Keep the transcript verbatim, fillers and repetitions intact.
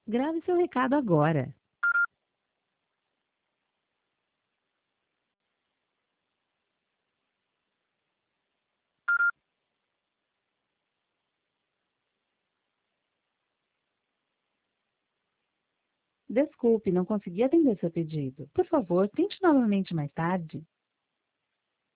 Grave seu recado agora. Desculpe, não consegui atender seu pedido. Por favor, tente novamente mais tarde.